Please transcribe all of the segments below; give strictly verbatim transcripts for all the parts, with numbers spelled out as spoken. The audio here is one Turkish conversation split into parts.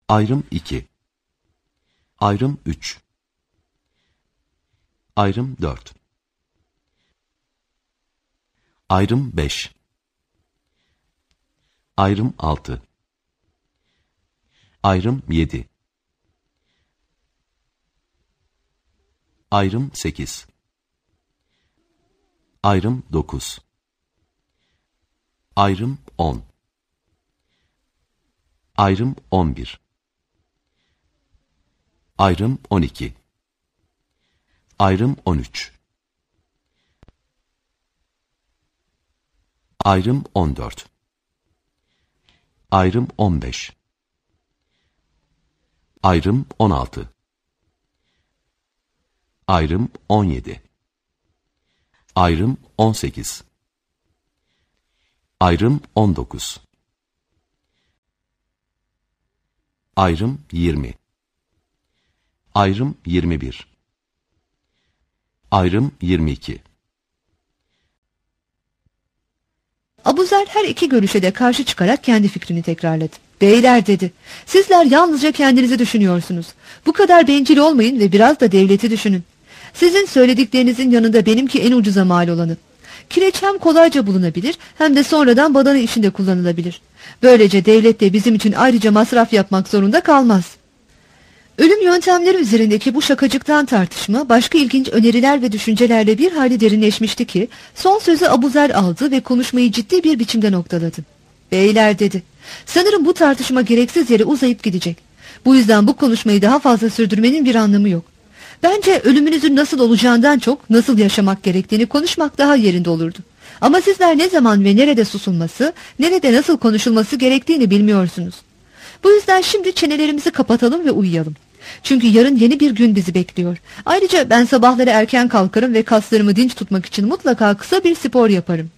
Ayrım iki. Ayrım üç. Ayrım dört. Ayrım beş. Ayrım altı. Ayrım yedi. Ayrım sekiz. Ayrım dokuz. Ayrım on. Ayrım on bir. Ayrım on iki. Ayrım on üç. Ayrım on dört. Ayrım on beş. Ayrım on altı. Ayrım on yedi. Ayrım on sekiz. Ayrım on dokuz. Ayrım yirmi. Ayrım yirmi bir. Ayrım yirmi iki. Abuzer her iki görüşe de karşı çıkarak kendi fikrini tekrarladı. Beyler dedi, sizler yalnızca kendinizi düşünüyorsunuz. Bu kadar bencil olmayın ve biraz da devleti düşünün. Sizin söylediklerinizin yanında benimki en ucuza mal olanı. Kireç hem kolayca bulunabilir hem de sonradan badana işinde kullanılabilir. Böylece devlet de bizim için ayrıca masraf yapmak zorunda kalmaz. Ölüm yöntemleri üzerindeki bu şakacıktan tartışma başka ilginç öneriler ve düşüncelerle bir hali derinleşmişti ki son sözü Abuzer aldı ve konuşmayı ciddi bir biçimde noktaladı. Beyler dedi, sanırım bu tartışma gereksiz yere uzayıp gidecek. Bu yüzden bu konuşmayı daha fazla sürdürmenin bir anlamı yok. Bence ölümünüzün nasıl olacağından çok nasıl yaşamak gerektiğini konuşmak daha yerinde olurdu. Ama sizler ne zaman ve nerede susulması, nerede nasıl konuşulması gerektiğini bilmiyorsunuz. Bu yüzden şimdi çenelerimizi kapatalım ve uyuyalım. Çünkü yarın yeni bir gün bizi bekliyor. Ayrıca ben sabahları erken kalkarım ve kaslarımı dinç tutmak için mutlaka kısa bir spor yaparım.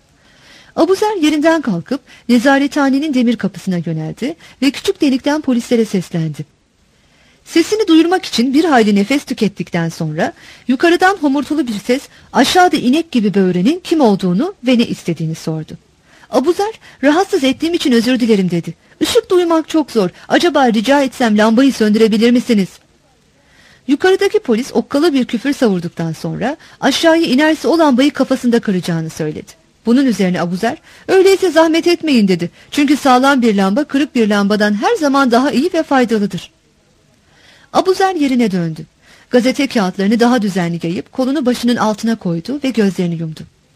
Abuzer yerinden kalkıp nezarethanenin demir kapısına yöneldi ve küçük delikten polislere seslendi. Sesini duyurmak için bir hayli nefes tükettikten sonra yukarıdan homurtulu bir ses aşağıda inek gibi böğrenin kim olduğunu ve ne istediğini sordu. Abuzer, rahatsız ettiğim için özür dilerim dedi. Işık duymak çok zor. Acaba rica etsem lambayı söndürebilir misiniz? Yukarıdaki polis okkalı bir küfür savurduktan sonra aşağıya inerse o lambayı kafasında kıracağını söyledi. Bunun üzerine Abuzer, öyleyse zahmet etmeyin dedi. Çünkü sağlam bir lamba kırık bir lambadan her zaman daha iyi ve faydalıdır. Abuzer yerine döndü. Gazete kağıtlarını daha düzenli yayıp kolunu başının altına koydu ve gözlerini yumdu.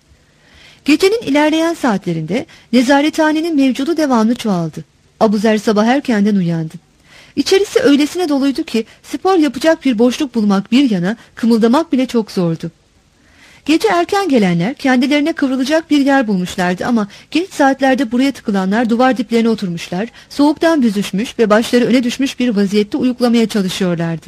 Gecenin ilerleyen saatlerinde nezarethanenin mevcudu devamlı çoğaldı. Abuzer sabah erkenden uyandı. İçerisi öylesine doluydu ki spor yapacak bir boşluk bulmak bir yana kımıldamak bile çok zordu. Gece erken gelenler kendilerine kıvrılacak bir yer bulmuşlardı ama geç saatlerde buraya tıkılanlar duvar diplerine oturmuşlar, soğuktan büzüşmüş ve başları öne düşmüş bir vaziyette uyuklamaya çalışıyorlardı.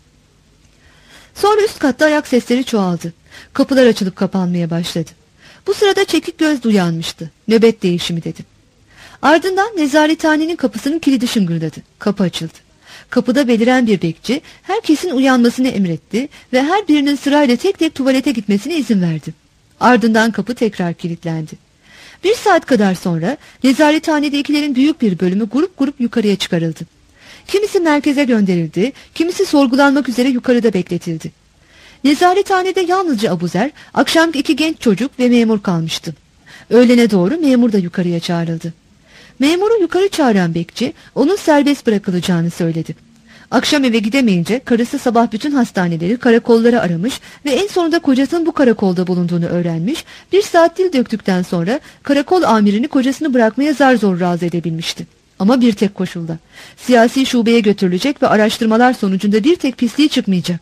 Sonra üst katta ayak sesleri çoğaldı. Kapılar açılıp kapanmaya başladı. Bu sırada çekik göz uyanmıştı. Nöbet değişimi dedi. Ardından nezarethanenin kapısının kilidi şıngırdadı. Kapı açıldı. Kapıda beliren bir bekçi herkesin uyanmasını emretti ve her birinin sırayla tek tek tuvalete gitmesine izin verdi. Ardından kapı tekrar kilitlendi. Bir saat kadar sonra nezarethanedekilerin büyük bir bölümü grup grup yukarıya çıkarıldı. Kimisi merkeze gönderildi, kimisi sorgulanmak üzere yukarıda bekletildi. Nezarethanede yalnızca Abuzer, akşamki iki genç çocuk ve memur kalmıştı. Öğlene doğru memur da yukarıya çağrıldı. Memuru yukarı çağıran bekçi onun serbest bırakılacağını söyledi. Akşam eve gidemeyince karısı sabah bütün hastaneleri, karakolları aramış ve en sonunda kocasının bu karakolda bulunduğunu öğrenmiş. Bir saat dil döktükten sonra karakol amirini kocasını bırakmaya zar zor razı edebilmişti. Ama bir tek koşulda. Siyasi şubeye götürülecek ve araştırmalar sonucunda bir tek pisliği çıkmayacak.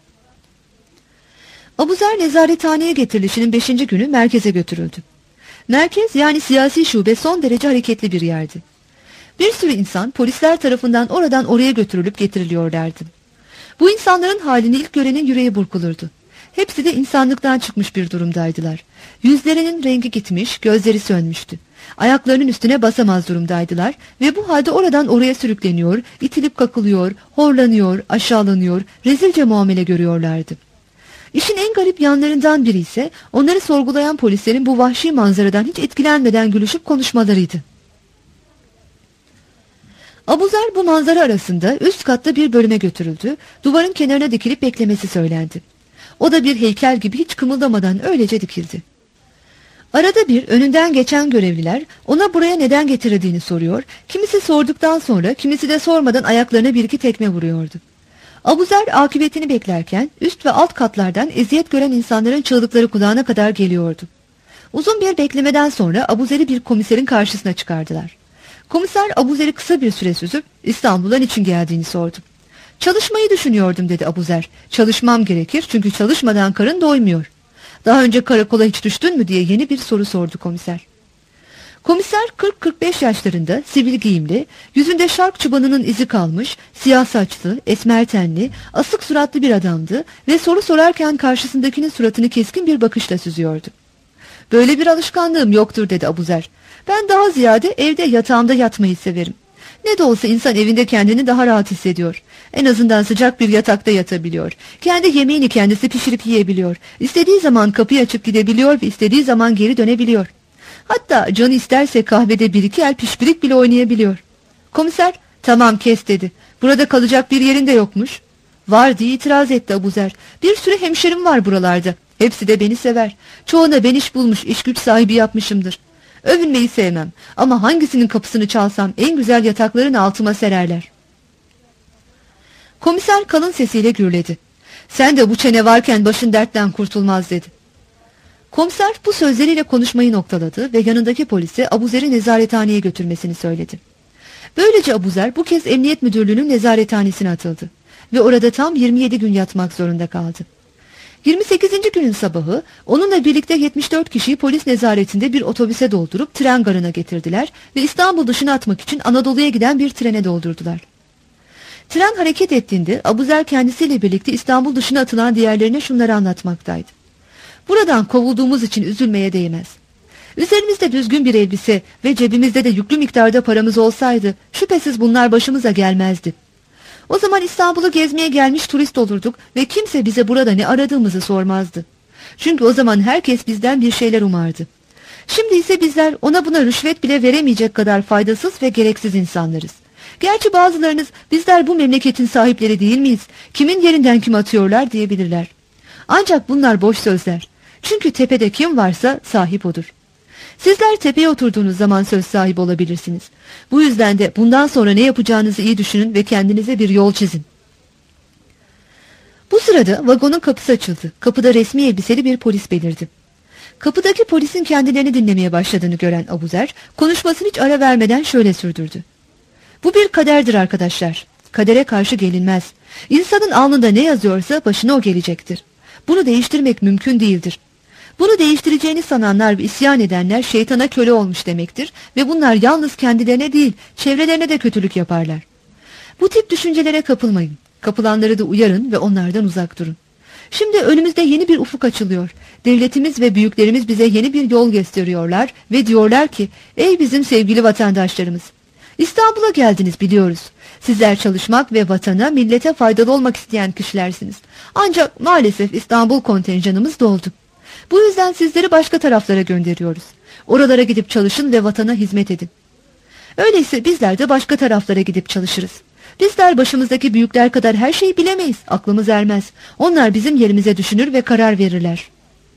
Abuzer nezarethaneye getirilişinin beşinci günü merkeze götürüldü. Merkez yani siyasi şube son derece hareketli bir yerdi. Bir sürü insan polisler tarafından oradan oraya götürülüp getiriliyorlardı. Bu insanların halini ilk görenin yüreği burkulurdu. Hepsi de insanlıktan çıkmış bir durumdaydılar. Yüzlerinin rengi gitmiş, gözleri sönmüştü. Ayaklarının üstüne basamaz durumdaydılar ve bu halde oradan oraya sürükleniyor, itilip kakılıyor, horlanıyor, aşağılanıyor, rezilce muamele görüyorlardı. İşin en garip yanlarından biri ise onları sorgulayan polislerin bu vahşi manzaradan hiç etkilenmeden gülüşüp konuşmalarıydı. Abuzer bu manzara arasında üst katta bir bölüme götürüldü, duvarın kenarına dikilip beklemesi söylendi. O da bir heykel gibi hiç kımıldamadan öylece dikildi. Arada bir önünden geçen görevliler ona buraya neden getirildiğini soruyor, kimisi sorduktan sonra kimisi de sormadan ayaklarına bir iki tekme vuruyordu. Abuzer akıbetini beklerken üst ve alt katlardan eziyet gören insanların çığlıkları kulağına kadar geliyordu. Uzun bir beklemeden sonra Abuzer'i bir komiserin karşısına çıkardılar. Komiser Abuzer'i kısa bir süre süzüp İstanbul'a niçin geldiğini sordu. Çalışmayı düşünüyordum dedi Abuzer. Çalışmam gerekir çünkü çalışmadan karın doymuyor. Daha önce karakola hiç düştün mü diye yeni bir soru sordu komiser. Komiser kırk kırk beş yaşlarında, sivil giyimli, yüzünde şark çobanının izi kalmış, siyah saçlı, esmer tenli, asık suratlı bir adamdı ve soru sorarken karşısındakinin suratını keskin bir bakışla süzüyordu. Böyle bir alışkanlığım yoktur dedi Abuzer. Ben daha ziyade evde yatağımda yatmayı severim. Ne de olsa insan evinde kendini daha rahat hissediyor. En azından sıcak bir yatakta yatabiliyor. Kendi yemeğini kendisi pişirip yiyebiliyor. İstediği zaman kapıyı açıp gidebiliyor ve istediği zaman geri dönebiliyor. Hatta canı isterse kahvede bir iki el pişpirik bile oynayabiliyor. Komiser, tamam kes dedi. Burada kalacak bir yerin de yokmuş. Var diye itiraz etti Abuzer. Bir sürü hemşerim var buralarda. Hepsi de beni sever. Çoğuna ben iş bulmuş, iş güç sahibi yapmışımdır. Övünmeyi sevmem ama hangisinin kapısını çalsam en güzel yataklarını altıma sererler. Komiser kalın sesiyle gürledi. Sen de bu çene varken başın dertten kurtulmaz dedi. Komiser bu sözleriyle konuşmayı noktaladı ve yanındaki polise Abuzer'i nezarethaneye götürmesini söyledi. Böylece Abuzer bu kez emniyet müdürlüğünün nezarethanesine atıldı ve orada tam yirmi yedi gün yatmak zorunda kaldı. yirmi sekizinci günün sabahı onunla birlikte yetmiş dört kişiyi polis nezaretinde bir otobüse doldurup tren garına getirdiler ve İstanbul dışına atmak için Anadolu'ya giden bir trene doldurdular. Tren hareket ettiğinde Abuzer kendisiyle birlikte İstanbul dışına atılan diğerlerine şunları anlatmaktaydı. Buradan kovulduğumuz için üzülmeye değmez. Üzerimizde düzgün bir elbise ve cebimizde de yüklü miktarda paramız olsaydı şüphesiz bunlar başımıza gelmezdi. O zaman İstanbul'u gezmeye gelmiş turist olurduk ve kimse bize burada ne aradığımızı sormazdı. Çünkü o zaman herkes bizden bir şeyler umardı. Şimdi ise bizler ona buna rüşvet bile veremeyecek kadar faydasız ve gereksiz insanlarız. Gerçi bazılarınız bizler bu memleketin sahipleri değil miyiz? Kimin yerinden kim atıyorlar diyebilirler. Ancak bunlar boş sözler. Çünkü tepede kim varsa sahip odur. Sizler tepeye oturduğunuz zaman söz sahibi olabilirsiniz. Bu yüzden de bundan sonra ne yapacağınızı iyi düşünün ve kendinize bir yol çizin. Bu sırada vagonun kapısı açıldı. Kapıda resmi elbiseli bir polis belirdi. Kapıdaki polisin kendilerini dinlemeye başladığını gören Abuzer, konuşmasını hiç ara vermeden şöyle sürdürdü. Bu bir kaderdir arkadaşlar. Kadere karşı gelinmez. İnsanın alnında ne yazıyorsa başına o gelecektir. Bunu değiştirmek mümkün değildir. Bunu değiştireceğini sananlar ve isyan edenler şeytana köle olmuş demektir ve bunlar yalnız kendilerine değil, çevrelerine de kötülük yaparlar. Bu tip düşüncelere kapılmayın. Kapılanları da uyarın ve onlardan uzak durun. Şimdi önümüzde yeni bir ufuk açılıyor. Devletimiz ve büyüklerimiz bize yeni bir yol gösteriyorlar ve diyorlar ki, ey bizim sevgili vatandaşlarımız, İstanbul'a geldiniz biliyoruz. Sizler çalışmak ve vatana, millete faydalı olmak isteyen kişilersiniz. Ancak maalesef İstanbul kontenjanımız doldu. Bu yüzden sizleri başka taraflara gönderiyoruz. Oralara gidip çalışın ve vatana hizmet edin. Öyleyse bizler de başka taraflara gidip çalışırız. Bizler başımızdaki büyükler kadar her şeyi bilemeyiz, aklımız ermez. Onlar bizim yerimize düşünür ve karar verirler.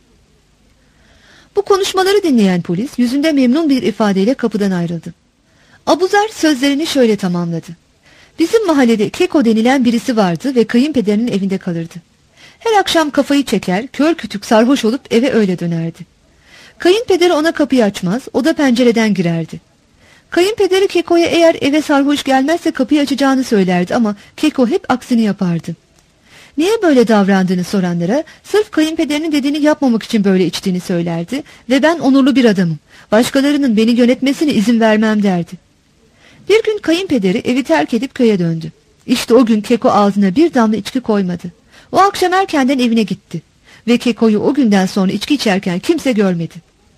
Bu konuşmaları dinleyen polis yüzünde memnun bir ifadeyle kapıdan ayrıldı. Abuzer sözlerini şöyle tamamladı. Bizim mahallede Keko denilen birisi vardı ve kayınpederinin evinde kalırdı. Her akşam kafayı çeker, kör kütük sarhoş olup eve öyle dönerdi. Kayınpederi ona kapıyı açmaz, o da pencereden girerdi. Kayınpederi Keko'ya eğer eve sarhoş gelmezse kapıyı açacağını söylerdi ama Keko hep aksini yapardı. Niye böyle davrandığını soranlara sırf kayınpederinin dediğini yapmamak için böyle içtiğini söylerdi ve ben onurlu bir adamım, başkalarının beni yönetmesine izin vermem derdi. Bir gün kayınpederi evi terk edip köye döndü. İşte o gün Keko ağzına bir damla içki koymadı. O akşam erkenden evine gitti ve Keko'yu o günden sonra içki içerken kimse görmedi.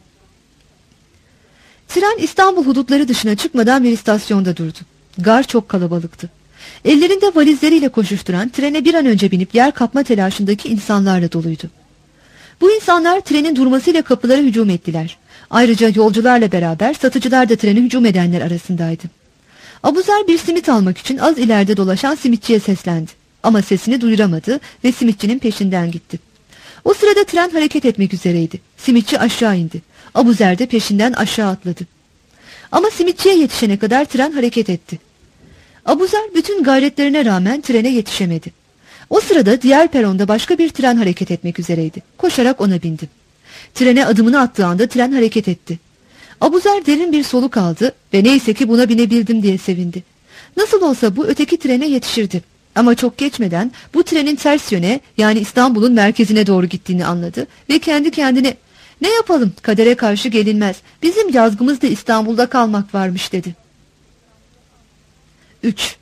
Tren İstanbul hudutları dışına çıkmadan bir istasyonda durdu. Gar çok kalabalıktı. Ellerinde valizleriyle koşuşturan, trene bir an önce binip yer kapma telaşındaki insanlarla doluydu. Bu insanlar trenin durmasıyla kapılara hücum ettiler. Ayrıca yolcularla beraber satıcılar da trene hücum edenler arasındaydı. Abuzer bir simit almak için az ileride dolaşan simitçiye seslendi. Ama sesini duyuramadı ve simitçinin peşinden gitti. O sırada tren hareket etmek üzereydi. Simitçi aşağı indi. Abuzer de peşinden aşağı atladı. Ama simitçiye yetişene kadar tren hareket etti. Abuzer bütün gayretlerine rağmen trene yetişemedi. O sırada diğer peronda başka bir tren hareket etmek üzereydi. Koşarak ona bindi. Trene adımını attığı anda tren hareket etti. Abuzer derin bir soluk aldı ve neyse ki buna binebildim diye sevindi. Nasıl olsa bu öteki trene yetişirdi. Ama çok geçmeden bu trenin ters yöne, yani İstanbul'un merkezine doğru gittiğini anladı ve kendi kendine "Ne yapalım, kadere karşı gelinmez, bizim yazgımız da İstanbul'da kalmak varmış" dedi. üç.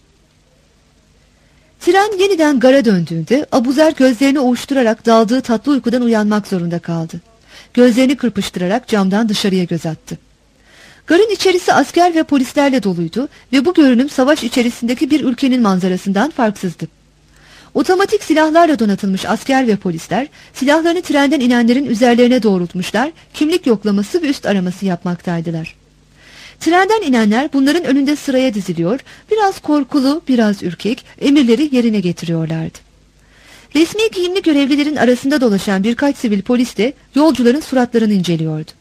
Tren yeniden gara döndüğünde Abuzer gözlerini ovuşturarak daldığı tatlı uykudan uyanmak zorunda kaldı. Gözlerini kırpıştırarak camdan dışarıya göz attı. Garın içerisi asker ve polislerle doluydu ve bu görünüm savaş içerisindeki bir ülkenin manzarasından farksızdı. Otomatik silahlarla donatılmış asker ve polisler silahlarını trenden inenlerin üzerlerine doğrultmuşlar, kimlik yoklaması ve üst araması yapmaktaydılar. Trenden inenler bunların önünde sıraya diziliyor, biraz korkulu, biraz ürkek emirleri yerine getiriyorlardı. Resmi giyimli görevlilerin arasında dolaşan birkaç sivil polis de yolcuların suratlarını inceliyordu.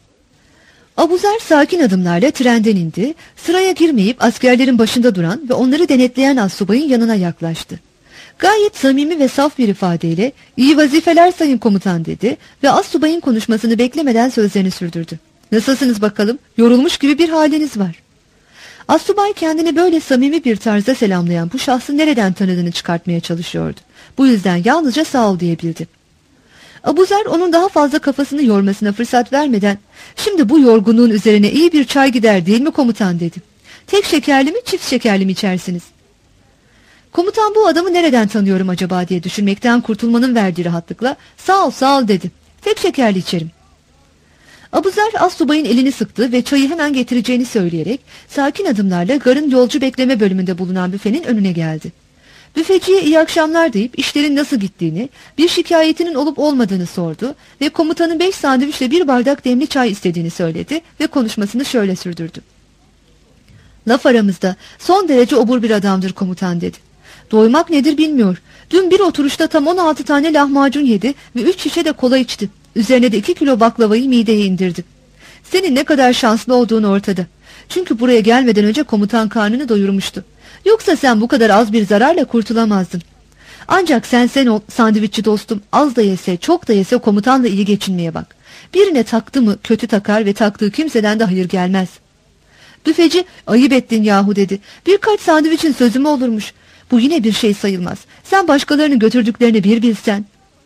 Abuzer sakin adımlarla trenden indi, sıraya girmeyip askerlerin başında duran ve onları denetleyen astsubayın yanına yaklaştı. Gayet samimi ve saf bir ifadeyle "İyi vazifeler sayın komutan" dedi ve astsubayın konuşmasını beklemeden sözlerini sürdürdü. "Nasılsınız bakalım? Yorulmuş gibi bir haliniz var." Astsubay kendini böyle samimi bir tarzda selamlayan bu şahsı nereden tanıdığını çıkartmaya çalışıyordu. Bu yüzden yalnızca "Sağ ol" diyebildi. Abuzer onun daha fazla kafasını yormasına fırsat vermeden "Şimdi bu yorgunluğun üzerine iyi bir çay gider değil mi komutan?" dedi. "Tek şekerli mi, çift şekerli mi içersiniz?" Komutan bu adamı nereden tanıyorum acaba diye düşünmekten kurtulmanın verdiği rahatlıkla "Sağ ol, sağ ol" dedi. "Tek şekerli içerim." Abuzer astsubayın elini sıktı ve çayı hemen getireceğini söyleyerek sakin adımlarla garın yolcu bekleme bölümünde bulunan büfenin önüne geldi. Büfeciye iyi akşamlar deyip işlerin nasıl gittiğini, bir şikayetinin olup olmadığını sordu ve komutanın beş sandviçle bir bardak demli çay istediğini söyledi ve konuşmasını şöyle sürdürdü. "Laf aramızda son derece obur bir adamdır komutan" dedi. "Doymak nedir bilmiyor. Dün bir oturuşta tam on altı tane lahmacun yedi ve üç şişe de kola içti. Üzerine de iki kilo baklavayı mideye indirdi. Senin ne kadar şanslı olduğun ortada. Çünkü buraya gelmeden önce komutan karnını doyurmuştu. Yoksa sen bu kadar az bir zararla kurtulamazdın. Ancak sen sen ol sandviççi dostum, az da yese çok da yese komutanla iyi geçinmeye bak. Birine taktı mı kötü takar ve taktığı kimseden de hayır gelmez." Büfeci "Ayıp ettin yahu" dedi. "Birkaç sandviçin sözü mü olurmuş? Bu yine bir şey sayılmaz. Sen başkalarını götürdüklerini bir bilsen."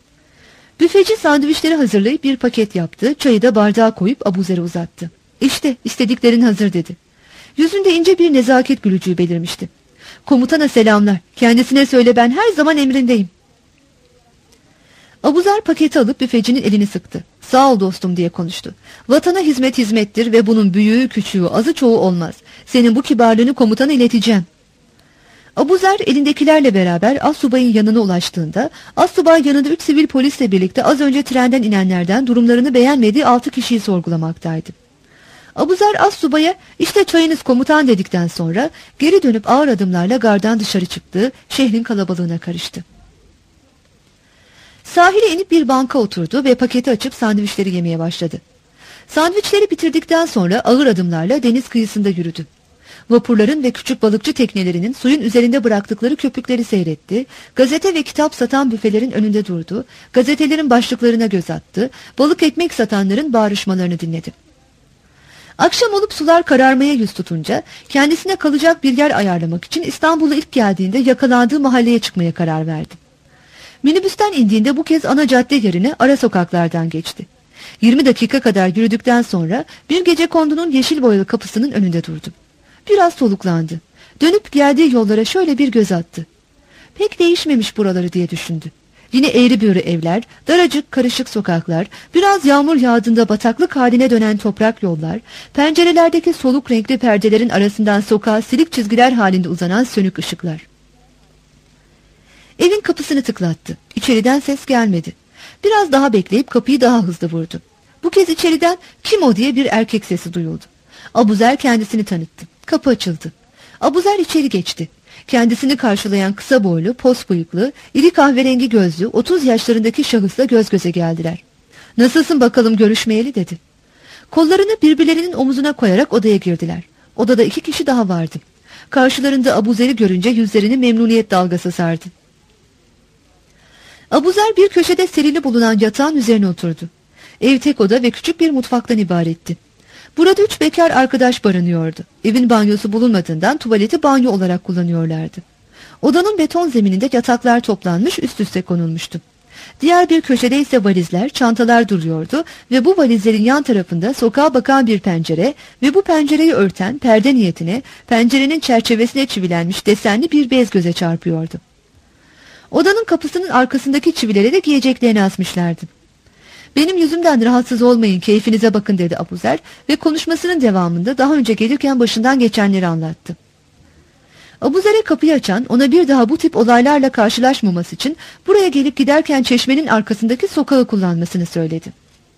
Büfeci sandviçleri hazırlayıp bir paket yaptı, çayı da bardağa koyup Abuzer'e uzattı. "İşte istediklerin hazır" dedi. Yüzünde ince bir nezaket gülücüğü belirmişti. "Komutana selamlar. Kendisine söyle ben her zaman emrindeyim." Abuzer paketi alıp büfecinin elini sıktı. "Sağ ol dostum" diye konuştu. "Vatana hizmet hizmettir ve bunun büyüğü küçüğü azı çoğu olmaz. Senin bu kibarlığını komutana ileteceğim." Abuzer elindekilerle beraber astsubayın yanına ulaştığında astsubay yanında üç sivil polisle birlikte az önce trenden inenlerden durumlarını beğenmediği altı kişiyi sorgulamaktaydı. Abuzer astsubaya "İşte çayınız komutan" dedikten sonra geri dönüp ağır adımlarla gardan dışarı çıktı, şehrin kalabalığına karıştı. Sahile inip bir banka oturdu ve paketi açıp sandviçleri yemeye başladı. Sandviçleri bitirdikten sonra ağır adımlarla deniz kıyısında yürüdü. Vapurların ve küçük balıkçı teknelerinin suyun üzerinde bıraktıkları köpükleri seyretti, gazete ve kitap satan büfelerin önünde durdu, gazetelerin başlıklarına göz attı, balık ekmek satanların bağırışmalarını dinledi. Akşam olup sular kararmaya yüz tutunca kendisine kalacak bir yer ayarlamak için İstanbul'a ilk geldiğinde yakalandığı mahalleye çıkmaya karar verdi. Minibüsten indiğinde bu kez ana cadde yerine ara sokaklardan geçti. yirmi dakika kadar yürüdükten sonra bir gecekondunun yeşil boyalı kapısının önünde durdu. Biraz soluklandı. Dönüp geldiği yollara şöyle bir göz attı. Pek değişmemiş buraları diye düşündü. Yine eğri büğrü evler, daracık karışık sokaklar, biraz yağmur yağdığında bataklık haline dönen toprak yollar, pencerelerdeki soluk renkli perdelerin arasından sokağa silik çizgiler halinde uzanan sönük ışıklar. Evin kapısını tıklattı. İçeriden ses gelmedi. Biraz daha bekleyip kapıyı daha hızlı vurdu. Bu kez içeriden "Kim o?" diye bir erkek sesi duyuldu. Abuzer kendisini tanıttı. Kapı açıldı. Abuzer içeri geçti. Kendisini karşılayan kısa boylu, pos bıyıklı, iri kahverengi gözlü, otuz yaşlarındaki şahısla göz göze geldiler. "Nasılsın bakalım görüşmeyeli?" dedi. Kollarını birbirlerinin omuzuna koyarak odaya girdiler. Odada iki kişi daha vardı. Karşılarında Abuzer'i görünce yüzlerini memnuniyet dalgası sardı. Abuzer bir köşede serili bulunan yatağın üzerine oturdu. Ev tek oda ve küçük bir mutfaktan ibaretti. Burada üç bekar arkadaş barınıyordu. Evin banyosu bulunmadığından tuvaleti banyo olarak kullanıyorlardı. Odanın beton zemininde yataklar toplanmış, üst üste konulmuştu. Diğer bir köşede ise valizler, çantalar duruyordu ve bu valizlerin yan tarafında sokağa bakan bir pencere ve bu pencereyi örten perde niyetine pencerenin çerçevesine çivilenmiş desenli bir bez göze çarpıyordu. Odanın kapısının arkasındaki çivilere de giyeceklerini asmışlardı. "Benim yüzümden rahatsız olmayın, keyfinize bakın," dedi Abuzer ve konuşmasının devamında daha önce gelirken başından geçenleri anlattı. Abuzer'e kapıyı açan, ona bir daha bu tip olaylarla karşılaşmaması için buraya gelip giderken çeşmenin arkasındaki sokağı kullanmasını söyledi.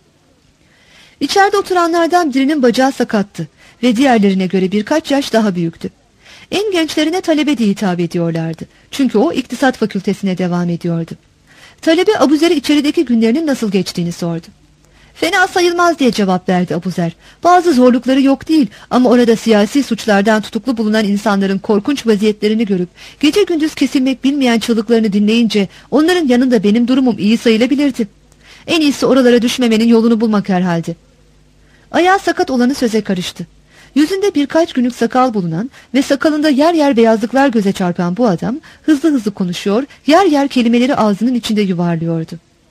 İçeride oturanlardan birinin bacağı sakattı ve diğerlerine göre birkaç yaş daha büyüktü. En gençlerine talebe diye hitap ediyorlardı. Çünkü o iktisat fakültesine devam ediyordu. Talebe Abuzer'e içerideki günlerinin nasıl geçtiğini sordu. "Fena sayılmaz," diye cevap verdi Abuzer. "Bazı zorlukları yok değil ama orada siyasi suçlardan tutuklu bulunan insanların korkunç vaziyetlerini görüp gece gündüz kesilmek bilmeyen çığlıklarını dinleyince onların yanında benim durumum iyi sayılabilirdi. En iyisi oralara düşmemenin yolunu bulmak herhalde." Ayağı sakat olanı söze karıştı. Yüzünde birkaç günlük sakal bulunan ve sakalında yer yer beyazlıklar göze çarpan bu adam hızlı hızlı konuşuyor, yer yer kelimeleri ağzının içinde yuvarlıyordu.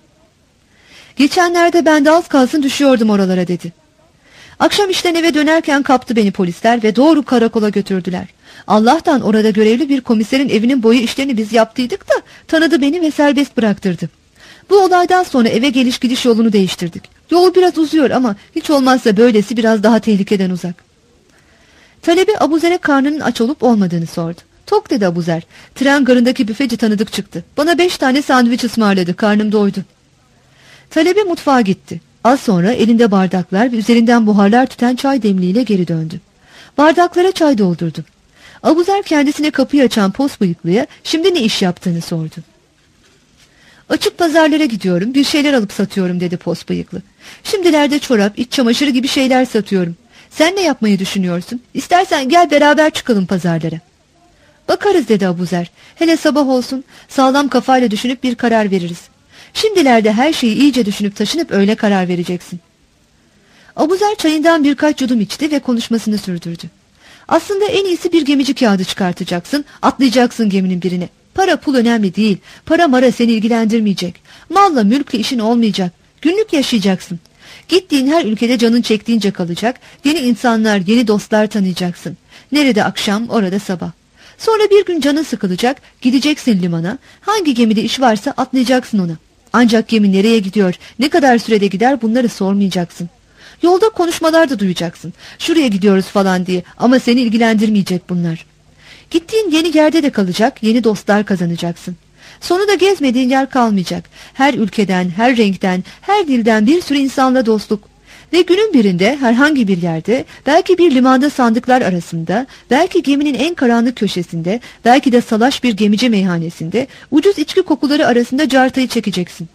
"Geçenlerde ben de az kalsın düşüyordum oralara," dedi. "Akşam işten eve dönerken kaptı beni polisler ve doğru karakola götürdüler. Allah'tan orada görevli bir komiserin evinin boyu işlerini biz yaptıydık da tanıdı beni ve serbest bıraktırdı. Bu olaydan sonra eve geliş gidiş yolunu değiştirdik. Yol biraz uzuyor ama hiç olmazsa böylesi biraz daha tehlikeden uzak." Talebe Abuzer'e karnının aç olup olmadığını sordu. "Tok," dedi Abuzer. "Tren garındaki büfeci tanıdık çıktı. Bana beş tane sandviç ısmarladı. Karnım doydu." Talebe mutfağa gitti. Az sonra elinde bardaklar ve üzerinden buharlar tüten çay demliğiyle geri döndü. Bardaklara çay doldurdu. Abuzer kendisine kapıyı açan pos bıyıklıya şimdi ne iş yaptığını sordu. "Açık pazarlara gidiyorum, bir şeyler alıp satıyorum," dedi pos bıyıklı. "Şimdilerde çorap, iç çamaşırı gibi şeyler satıyorum. Sen ne yapmayı düşünüyorsun? İstersen gel beraber çıkalım pazarlara." "Bakarız," dedi Abuzer. "Hele sabah olsun, sağlam kafayla düşünüp bir karar veririz. Şimdilerde her şeyi iyice düşünüp taşınıp öyle karar vereceksin." Abuzer çayından birkaç yudum içti ve konuşmasını sürdürdü. "Aslında en iyisi bir gemici kağıdı çıkartacaksın, atlayacaksın geminin birine. Para pul önemli değil, para mara seni ilgilendirmeyecek. Malla mülkle işin olmayacak, günlük yaşayacaksın. Gittiğin her ülkede canın çektiğince kalacak, yeni insanlar, yeni dostlar tanıyacaksın. Nerede akşam, orada sabah. Sonra bir gün canın sıkılacak, gideceksin limana, hangi gemide iş varsa atlayacaksın ona. Ancak gemi nereye gidiyor, ne kadar sürede gider bunları sormayacaksın. Yolda konuşmalar da duyacaksın, şuraya gidiyoruz falan diye, ama seni ilgilendirmeyecek bunlar. Gittiğin yeni yerde de kalacak, yeni dostlar kazanacaksın. Sonunda gezmediğin yer kalmayacak. Her ülkeden, her renkten, her dilden bir sürü insanla dostluk. Ve günün birinde herhangi bir yerde, belki bir limanda sandıklar arasında, belki geminin en karanlık köşesinde, belki de salaş bir gemici meyhanesinde, ucuz içki kokuları arasında cartayı çekeceksin.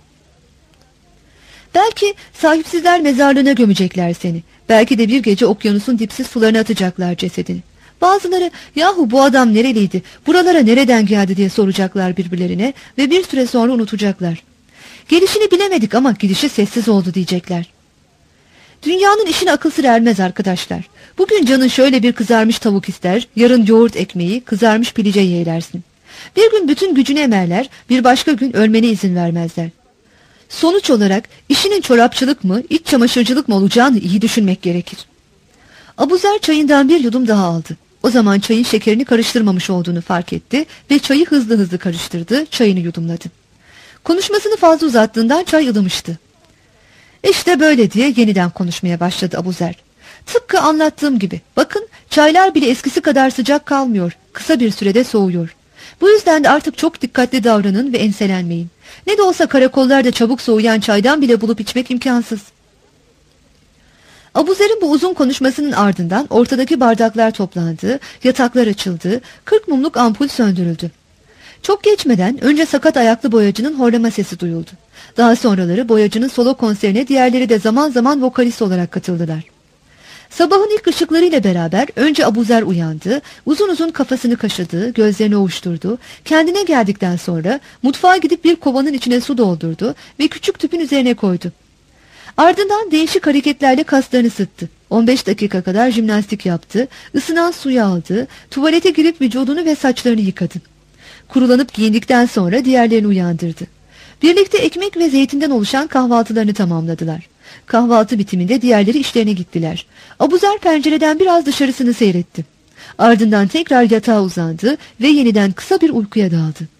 Belki sahipsizler mezarlığına gömecekler seni. Belki de bir gece okyanusun dipsiz sularına atacaklar cesedini. Bazıları, yahu bu adam nereliydi, buralara nereden geldi diye soracaklar birbirlerine ve bir süre sonra unutacaklar. Gelişini bilemedik ama gidişi sessiz oldu diyecekler. Dünyanın işine akıl sır ermez arkadaşlar. Bugün canın şöyle bir kızarmış tavuk ister, yarın yoğurt ekmeği, kızarmış pilice yeğlersin. Bir gün bütün gücünü emerler, bir başka gün ölmene izin vermezler. Sonuç olarak işinin çorapçılık mı, iç çamaşırcılık mı olacağını iyi düşünmek gerekir. Abuzer çayından bir yudum daha aldı. O zaman çayın şekerini karıştırmamış olduğunu fark etti ve çayı hızlı hızlı karıştırdı, çayını yudumladı. Konuşmasını fazla uzattığından çay ılımıştı. İşte böyle diye yeniden konuşmaya başladı Abuzer. Tıpkı anlattığım gibi, bakın çaylar bile eskisi kadar sıcak kalmıyor, kısa bir sürede soğuyor. Bu yüzden de artık çok dikkatli davranın ve enselenmeyin. Ne de olsa karakollarda çabuk soğuyan çaydan bile bulup içmek imkansız. Abuzer'in bu uzun konuşmasının ardından ortadaki bardaklar toplandı, yataklar açıldı, kırk mumluk ampul söndürüldü. Çok geçmeden önce sakat ayaklı boyacının horlama sesi duyuldu. Daha sonraları boyacının solo konserine diğerleri de zaman zaman vokalist olarak katıldılar. Sabahın ilk ışıklarıyla beraber önce Abuzer uyandı, uzun uzun kafasını kaşıdı, gözlerini ovuşturdu, kendine geldikten sonra mutfağa gidip bir kovanın içine su doldurdu ve küçük tüpün üzerine koydu. Ardından değişik hareketlerle kaslarını sıktı. on beş dakika kadar jimnastik yaptı, ısınan suyu aldı, tuvalete girip vücudunu ve saçlarını yıkadı. Kurulanıp giyindikten sonra diğerlerini uyandırdı. Birlikte ekmek ve zeytinden oluşan kahvaltılarını tamamladılar. Kahvaltı bitiminde diğerleri işlerine gittiler. Abuzer pencereden biraz dışarısını seyretti. Ardından tekrar yatağa uzandı ve yeniden kısa bir uykuya daldı.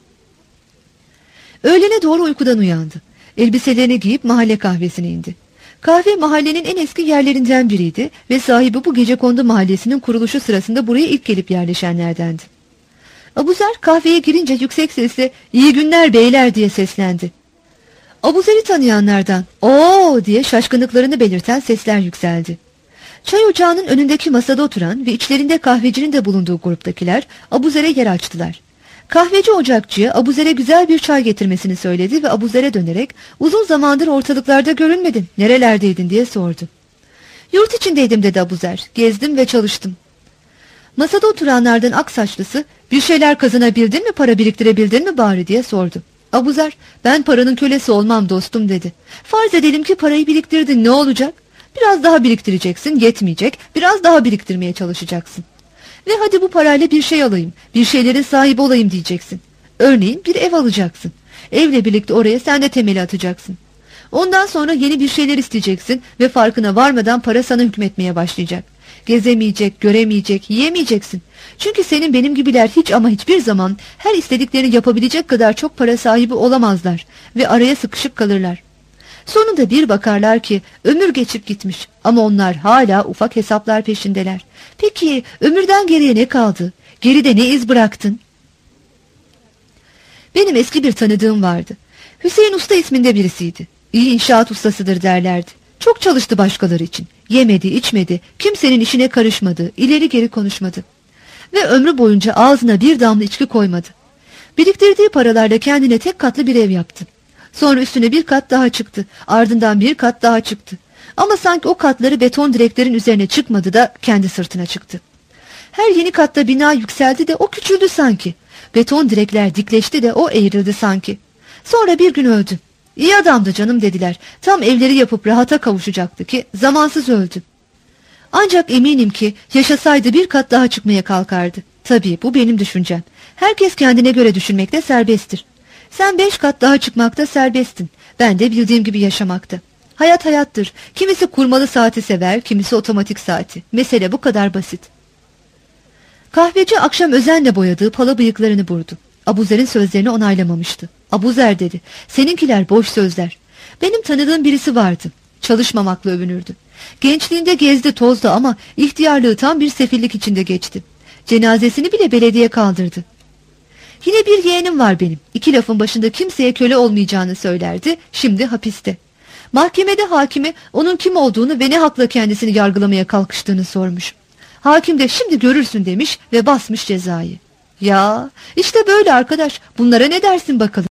Öğlene doğru uykudan uyandı. Elbiselerini giyip mahalle kahvesine indi. Kahve mahallenin en eski yerlerinden biriydi ve sahibi bu Gecekondu mahallesinin kuruluşu sırasında buraya ilk gelip yerleşenlerdendi. Abuzer kahveye girince yüksek sesle "İyi günler beyler" diye seslendi. Abuzer'i tanıyanlardan "Oo" diye şaşkınlıklarını belirten sesler yükseldi. Çay ocağının önündeki masada oturan ve içlerinde kahvecinin de bulunduğu gruptakiler Abuzer'e yer açtılar. Kahveci ocakçıya Abuzer'e güzel bir çay getirmesini söyledi ve Abuzer'e dönerek "Uzun zamandır ortalıklarda görünmedin, nerelerdeydin?" diye sordu. "Yurt içindeydim" dedi Abuzer. "Gezdim ve çalıştım." Masada oturanlardan aksaçlısı "Bir şeyler kazanabildin mi, para biriktirebildin mi bari?" diye sordu. Abuzer "Ben paranın kölesi olmam dostum" dedi. "Farz edelim ki parayı biriktirdin, ne olacak? Biraz daha biriktireceksin, yetmeyecek, biraz daha biriktirmeye çalışacaksın. Ve hadi bu parayla bir şey alayım, bir şeylerin sahibi olayım diyeceksin. Örneğin bir ev alacaksın. Evle birlikte oraya sen de temeli atacaksın. Ondan sonra yeni bir şeyler isteyeceksin ve farkına varmadan para sana hükmetmeye başlayacak. Gezemeyecek, göremeyecek, yiyemeyeceksin. Çünkü senin benim gibiler hiç ama hiçbir zaman her istediklerini yapabilecek kadar çok para sahibi olamazlar ve araya sıkışıp kalırlar. Sonunda bir bakarlar ki ömür geçip gitmiş ama onlar hala ufak hesaplar peşindeler. Peki ömürden geriye ne kaldı? Geride ne iz bıraktın? Benim eski bir tanıdığım vardı. Hüseyin Usta isminde birisiydi. İyi inşaat ustasıdır derlerdi. Çok çalıştı başkaları için. Yemedi, içmedi, kimsenin işine karışmadı, ileri geri konuşmadı. Ve ömrü boyunca ağzına bir damla içki koymadı. Biriktirdiği paralarla kendine tek katlı bir ev yaptı. Sonra üstüne bir kat daha çıktı, ardından bir kat daha çıktı. Ama sanki o katları beton direklerin üzerine çıkmadı da kendi sırtına çıktı. Her yeni katta bina yükseldi de o küçüldü sanki. Beton direkler dikleşti de o eğrildi sanki. Sonra bir gün öldü. İyi adamdı canım dediler. Tam evleri yapıp rahata kavuşacaktı ki zamansız öldü. Ancak eminim ki yaşasaydı bir kat daha çıkmaya kalkardı. Tabii bu benim düşüncem. Herkes kendine göre düşünmekte serbesttir. Sen beş kat daha çıkmakta serbesttin. Ben de bildiğim gibi yaşamakta. Hayat hayattır. Kimisi kurmalı saati sever, kimisi otomatik saati. Mesele bu kadar basit. Kahveci akşam özenle boyadığı pala bıyıklarını burdu. Abuzer'in sözlerini onaylamamıştı. Abuzer dedi, seninkiler boş sözler. Benim tanıdığım birisi vardı. Çalışmamakla övünürdü. Gençliğinde gezdi tozdu ama ihtiyarlığı tam bir sefillik içinde geçti. Cenazesini bile belediye kaldırdı. Yine bir yeğenim var benim. İki lafın başında kimseye köle olmayacağını söylerdi. Şimdi hapiste. Mahkemede hakime onun kim olduğunu ve ne hakla kendisini yargılamaya kalkıştığını sormuş. Hakim de şimdi görürsün demiş ve basmış cezayı. Ya işte böyle arkadaş, bunlara ne dersin bakalım?